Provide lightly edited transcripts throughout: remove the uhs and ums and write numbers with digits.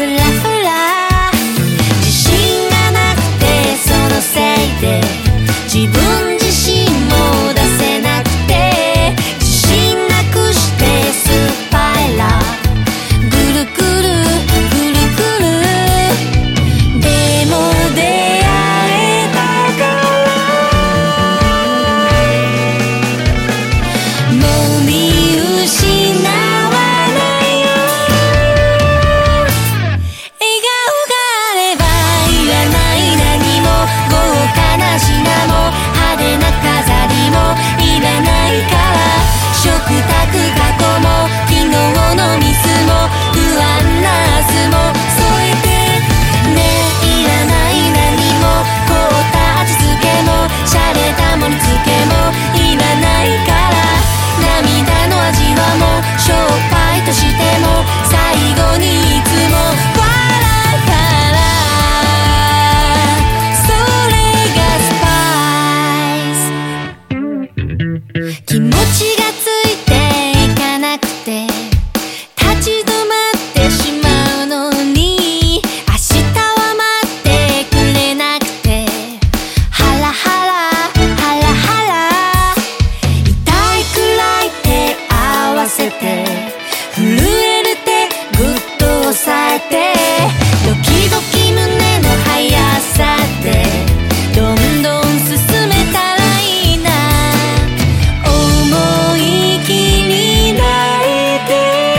フラフラ自信がなくてそのせいで自分自身も出せなくて自信なくしてスパイラーぐるぐるぐるぐるでも出会えたからもう見失わないよ笑顔があればいらない何も豪華な品も派手な飾りもいらないから食卓過去も昨日のミスも不安な明日も添えてねいらない何も凍った味付けも洒落た盛り付けもいらないから涙の味はもうしょっぱいとしても最後にいつも笑うからそれがスパイス気持ちがついていかなくて立ち止まってしまうのに明日は待ってくれなくてハラハラハラハラ痛いくらい手合わせて震える手ぐっと押さえてドキドキ胸の速さでどんどん進めたらいいな思い気になれて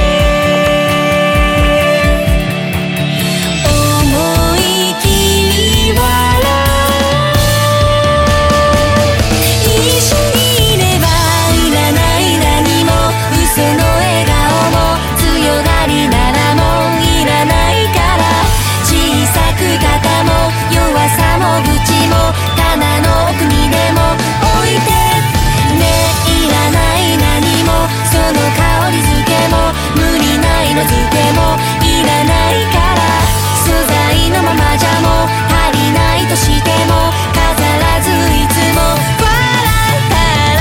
思い気に笑う一緒にいればいらない何も嘘の笑顔も強がりならもういらないから小さく肩も弱さも愚痴も棚の奥にでも置いてねいらない何もその香りづけも無理な色づけもいらないから素材のままじゃもう足りないとしても飾らずいつも笑ったら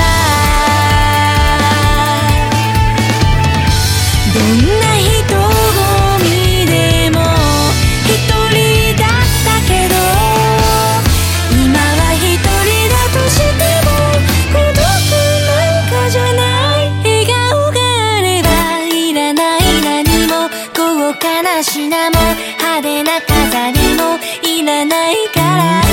どんな人混みでも一人だったけど今は一人だとしても孤独なんかじゃない笑顔があればいらない何も豪華な品も派手な飾りもいらないから